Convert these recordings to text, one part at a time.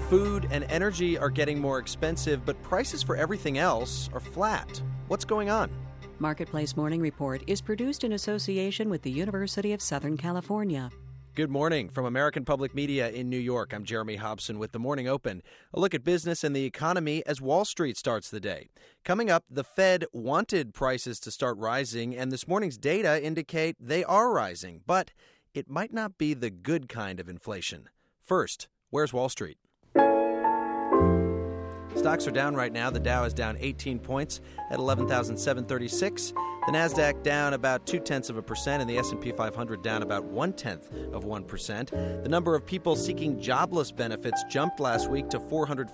Food and energy are getting more expensive, but prices for everything else are flat. What's going on? Marketplace Morning Report is produced in association with the University of Southern California. Good morning from American Public Media in New York. I'm Jeremy Hobson with the Morning Open. A look at business and the economy as Wall Street starts the day. Coming up, the Fed wanted prices to start rising, and this morning's data indicate they are rising, but it might not be the good kind of inflation. First, where's Wall Street? Stocks are down right now. The Dow is down 18 points at 11,736. The Nasdaq down about 0.2%, and the S&P 500 down about 0.1%. The number of people seeking jobless benefits jumped last week to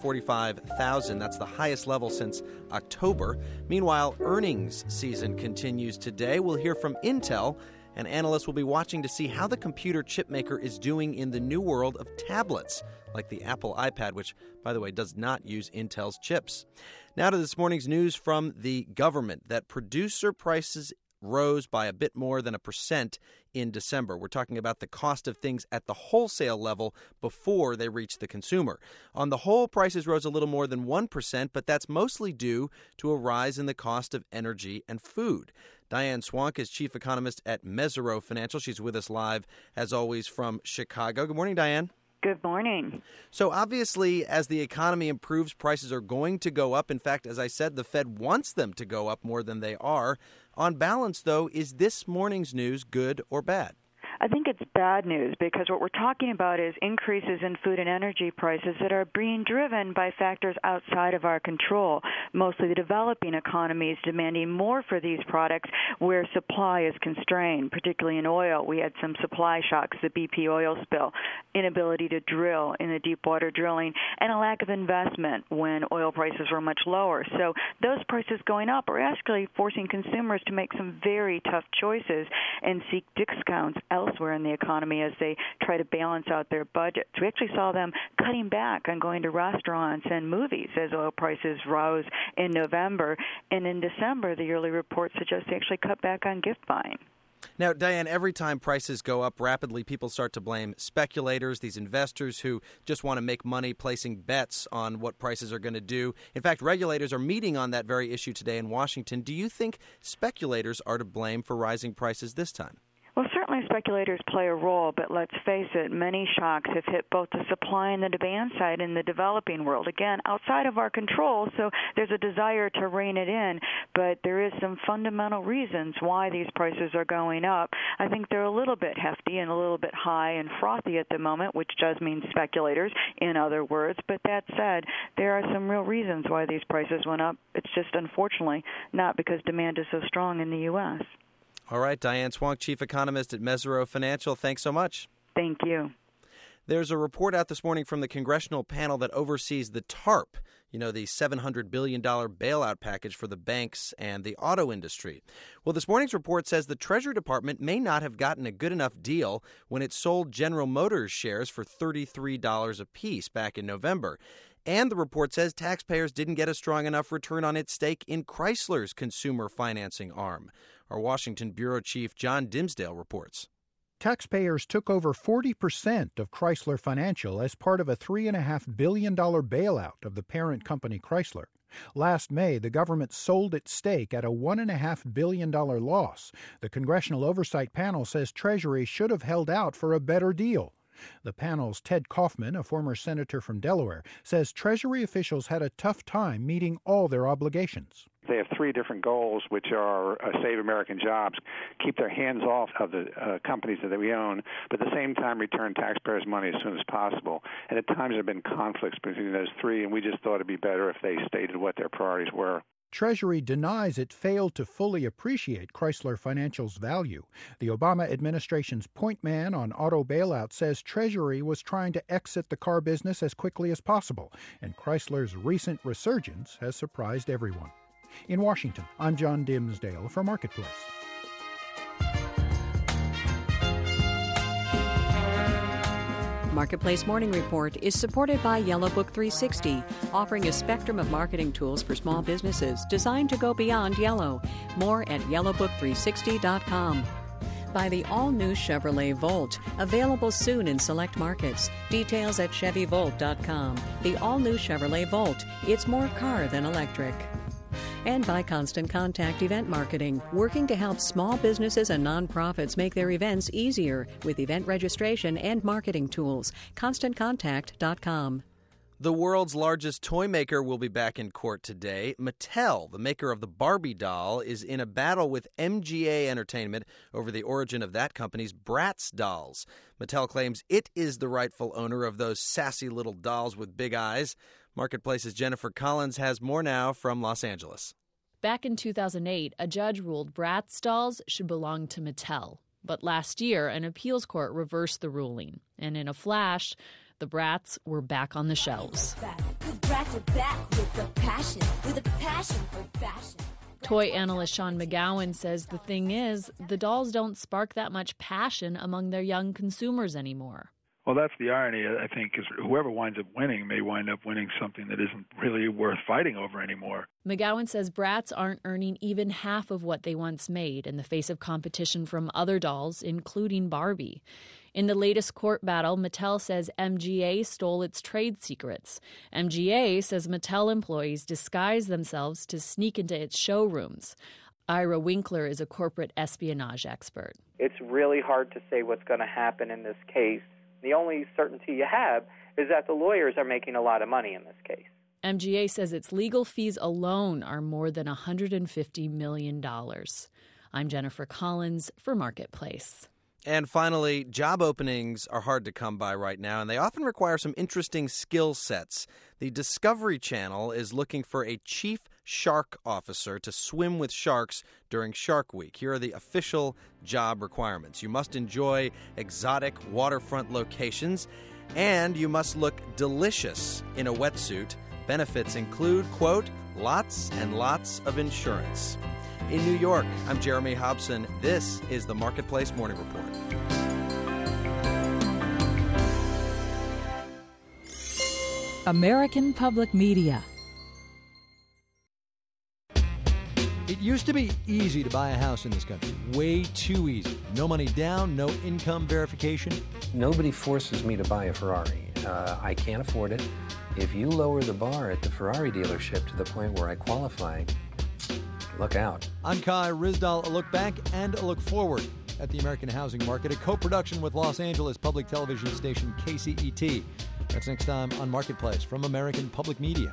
445,000. That's the highest level since October. Meanwhile, earnings season continues today. We'll hear from Intel, and analysts will be watching to see how the computer chip maker is doing in the new world of tablets, like the Apple iPad, which, by the way, does not use Intel's chips. Now to this morning's news from the government that producer prices rose by a bit more than 1% in December. We're talking about the cost of things at the wholesale level before they reach the consumer. On the whole, prices rose a little more than 1%, but that's mostly due to a rise in the cost of energy and food. Diane Swank is chief economist at Mesirow Financial. She's with us live, as always, from Chicago. Good morning, Diane. Good morning. So obviously, as the economy improves, prices are going to go up. In fact, as I said, the Fed wants them to go up more than they are. On balance, though, is this morning's news good or bad? I think it's bad news because what we're talking about is increases in food and energy prices that are being driven by factors outside of our control, mostly the developing economies demanding more for these products where supply is constrained, particularly in oil. We had some supply shocks, the BP oil spill, inability to drill in the deep water drilling, and a lack of investment when oil prices were much lower. So those prices going up are actually forcing consumers to make some very tough choices and seek discounts elsewhere in the economy as they try to balance out their budgets. We actually saw them cutting back on going to restaurants and movies as oil prices rose in November. And in December, the early reports suggest they actually cut back on gift buying. Now, Diane, every time prices go up rapidly, people start to blame speculators, these investors who just want to make money placing bets on what prices are going to do. In fact, regulators are meeting on that very issue today in Washington. Do you think speculators are to blame for rising prices this time? Well, certainly speculators play a role, but let's face it, many shocks have hit both the supply and the demand side in the developing world. Again, outside of our control, so there's a desire to rein it in, but there is some fundamental reasons why these prices are going up. I think they're a little bit hefty and a little bit high and frothy at the moment, which does mean speculators, in other words. But that said, there are some real reasons why these prices went up. It's just, unfortunately, not because demand is so strong in the U.S. All right, Diane Swank, chief economist at Mesirow Financial. Thanks so much. Thank you. There's a report out this morning from the congressional panel that oversees the TARP, the $700 billion bailout package for the banks and the auto industry. Well, this morning's report says the Treasury Department may not have gotten a good enough deal when it sold General Motors shares for $33 apiece back in November. And the report says taxpayers didn't get a strong enough return on its stake in Chrysler's consumer financing arm. Our Washington bureau chief, John Dimsdale, reports. Taxpayers took over 40% of Chrysler Financial as part of a $3.5 billion bailout of the parent company Chrysler. Last May, the government sold its stake at a $1.5 billion loss. The Congressional Oversight Panel says Treasury should have held out for a better deal. The panel's Ted Kaufman, a former senator from Delaware, says Treasury officials had a tough time meeting all their obligations. They have three different goals, which are save American jobs, keep their hands off of the companies that we own, but at the same time return taxpayers' money as soon as possible. And at times there have been conflicts between those three, and we just thought it'd be better if they stated what their priorities were. Treasury denies it failed to fully appreciate Chrysler Financial's value. The Obama administration's point man on auto bailout says Treasury was trying to exit the car business as quickly as possible, and Chrysler's recent resurgence has surprised everyone. In Washington, I'm John Dimsdale for Marketplace. Marketplace Morning Report is supported by Yellow Book 360, offering a spectrum of marketing tools for small businesses designed to go beyond yellow. More at yellowbook360.com. by the all-new Chevrolet Volt, available soon in select markets. Details at ChevyVolt.com. The all-new Chevrolet Volt. It's more car than electric. And by Constant Contact Event Marketing, working to help small businesses and nonprofits make their events easier with event registration and marketing tools. ConstantContact.com. The world's largest toy maker will be back in court today. Mattel, the maker of the Barbie doll, is in a battle with MGA Entertainment over the origin of that company's Bratz dolls. Mattel claims it is the rightful owner of those sassy little dolls with big eyes. Marketplace's Jennifer Collins has more now from Los Angeles. Back in 2008, a judge ruled Bratz dolls should belong to Mattel. But last year, an appeals court reversed the ruling. And in a flash, the Bratz were back on the shelves. Toy analyst Sean McGowan says the thing is, the dolls don't spark that much passion among their young consumers anymore. Well, that's the irony, I think, is whoever winds up winning may wind up winning something that isn't really worth fighting over anymore. McGowan says Bratz aren't earning even half of what they once made in the face of competition from other dolls, including Barbie. In the latest court battle, Mattel says MGA stole its trade secrets. MGA says Mattel employees disguise themselves to sneak into its showrooms. Ira Winkler is a corporate espionage expert. It's really hard to say what's going to happen in this case. The only certainty you have is that the lawyers are making a lot of money in this case. MGA says its legal fees alone are more than $150 million. I'm Jennifer Collins for Marketplace. And finally, job openings are hard to come by right now, and they often require some interesting skill sets. The Discovery Channel is looking for a chief shark officer to swim with sharks during Shark Week. Here are the official job requirements. You must enjoy exotic waterfront locations, and you must look delicious in a wetsuit. Benefits include, quote, lots and lots of insurance. In New York, I'm Jeremy Hobson. This is the Marketplace Morning Report. American Public Media. It used to be easy to buy a house in this country. Way too easy. No money down, no income verification. Nobody forces me to buy a Ferrari. I can't afford it. If you lower the bar at the Ferrari dealership to the point where I qualify, look out. I'm Kai Ryssdal. A look back and a look forward at the American housing market, a co-production with Los Angeles public television station KCET. That's next time on Marketplace from American Public Media.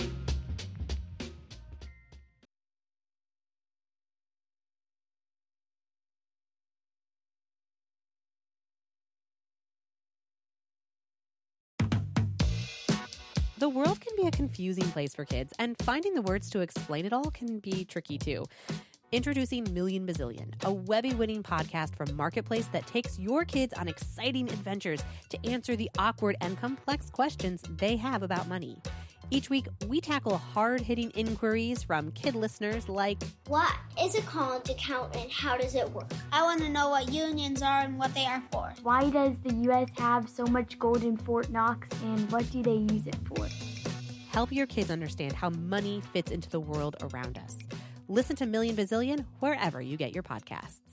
The world can be a confusing place for kids, and finding the words to explain it all can be tricky too. Introducing Million Bazillion, a Webby-winning podcast from Marketplace that takes your kids on exciting adventures to answer the awkward and complex questions they have about money. Each week, we tackle hard-hitting inquiries from kid listeners like, what is a college account and how does it work? I want to know what unions are and what they are for. Why does the U.S. have so much gold in Fort Knox and what do they use it for? Help your kids understand how money fits into the world around us. Listen to Million Bazillion wherever you get your podcasts.